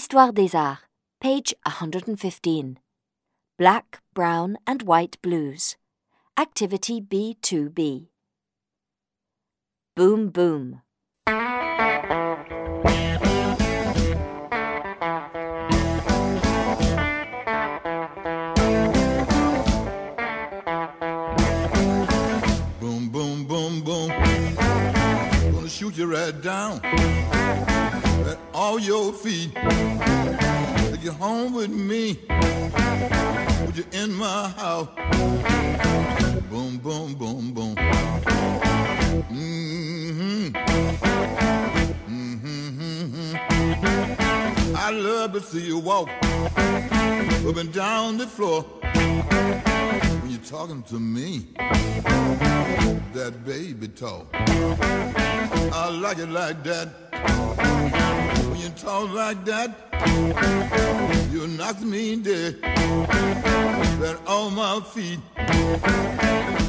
L'Histoire des Arts, page 115. Black, Brown and White Blues. Activity B2B. Boom, boom. Boom, boom, boom, boom. Gonna shoot you right down at all your feet. Take you home with me. Put you in my house. Boom, boom, boom, boom. Mm-hmm. Mm-hmm, mm-hmm. I love to see you walk up and down the floor when you're talking to me. That baby talk, I like it like that. When you talk like that, you knock me dead. That on my feet.